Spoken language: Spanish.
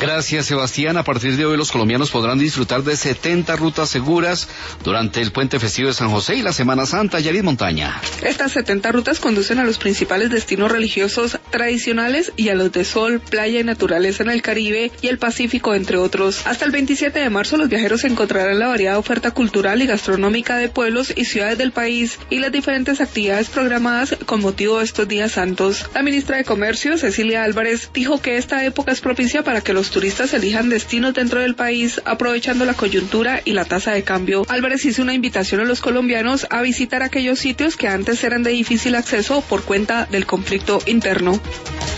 Gracias, Sebastián. A partir de hoy los colombianos podrán disfrutar de 70 rutas seguras durante el puente festivo de San José y la Semana Santa. Yarid Montaña. Estas 70 rutas conducen a los principales destinos religiosos tradicionales y a los de sol, playa y naturaleza en el Caribe y el Pacífico, entre otros. Hasta el 27 de marzo los viajeros encontrarán la variada oferta cultural y gastronómica de pueblos y ciudades del país y las diferentes actividades programadas con motivo de estos días santos. La ministra de Comercio, Cecilia Álvarez, dijo que esta época es propicia para que los turistas elijan destinos dentro del país, aprovechando la coyuntura y la tasa de cambio. Álvarez hizo una invitación a los colombianos a visitar aquellos sitios que antes eran de difícil acceso por cuenta del conflicto interno.